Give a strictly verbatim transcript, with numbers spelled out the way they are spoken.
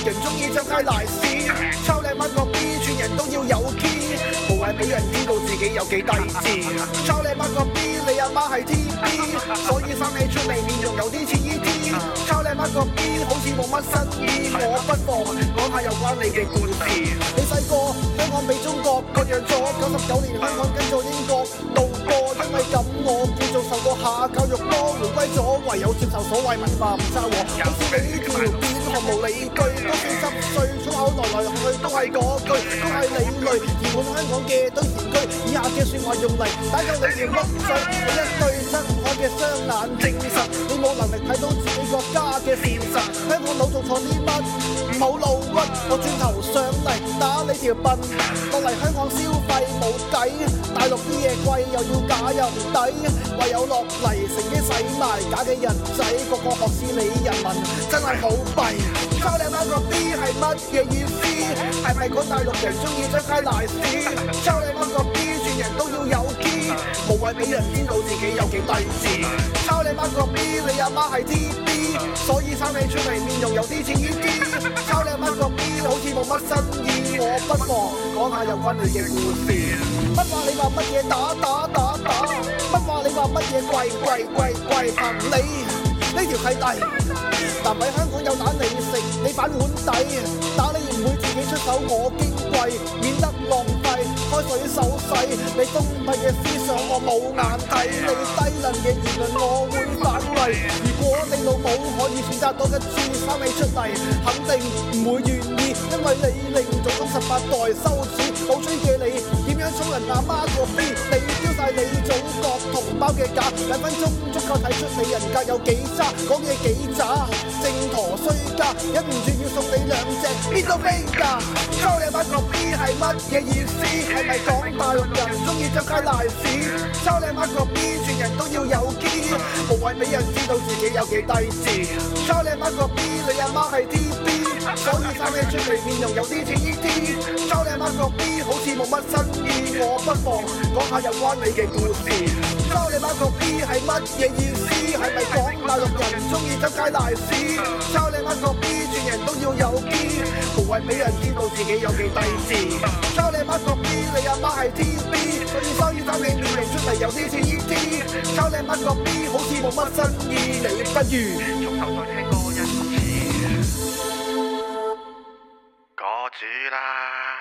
人中意周街賴屎，抄你乜個 B， 全人都要有 key， 無謂俾人知道自己有幾低智。抄你乜個 B， 你阿媽係 T B， 所以生你出嚟面容有啲似 E T。抄你乜個 B， 好似冇乜新意，我不妨講下有關你嘅故事。你細個香港俾中國割讓咗，九十九年香港跟咗英國路過，因為咁我叫做受過下教育多，回歸咗唯有接受所謂文化唔差喎。好似你呢條片毫無理據，都四十歲粗口來來去去都係嗰句，都係你類填滿香港嘅堆填區。以下嘅説話用嚟打救你條乜水，你一對睜唔開嘅雙眼證實你冇能力睇到自己國家嘅現實。香港佬做錯啲乜？唔好老屈，我轉頭上嚟打你條笨。落嚟香港消費冇計，大陸啲嘢貴又要假又唔抵，唯有落嚟乘機使埋假嘅人仔，個個學似你人民真係好弊。抄你媽個 B 係乜嘢意思？係咪講大陸人中意周街賴屎？抄你媽個 B 全人都要有 key， 無謂俾人知道自己有幾低智。抄你媽個 B， 你阿媽係 T B， 所以生你出嚟面容有啲似 E T。抄你媽個 B 好似冇乜新意，我不妨講下有關你嘅故事。乜話你話乜嘢打打打打？乜話你話乜嘢貴貴貴貴？憑你呢條契弟，男喺香港有蛋你食，你反碗底，打你唔會自己出手，我矜貴，免得浪費開水手勢。你封閉嘅思想我冇眼睇，你低能嘅言論我會反胃。如果你老母可以選擇多一次生你出嚟，肯定唔會願意，因為你令祖宗十八代羞恥。冇吹嘅你點樣衝人阿媽個 B？ 你丟晒你祖國同胞嘅架，兩分鐘足夠睇出你人格有幾差，講嘢幾渣，正陀衰家，忍唔住要送你兩隻邊度飛㗎？抄你媽個 B 係乜嘢意思？係咪講大陸人中意周街賴屎？抄你媽個 B 全人都要有 key， 無謂俾人知道自己有幾低智。抄你媽個 B， 你阿媽係 T B， 所以生你出嚟面容有啲似 E T。抄你媽個 B 好似冇乜新意，我不妨講下有關你嘅故事。抄你媽個 B 係乜嘢意思？係咪講大陸人中意周街賴屎？抄你媽個 B 全人都要有 key， 無謂俾人知道自己有幾低智。抄你媽個 B， 你阿媽係 T B， 所以所以生你面容出嚟有啲似 E T。抄你媽個 B 好似冇乜新意，你不如從頭再聽過一次歌主啦。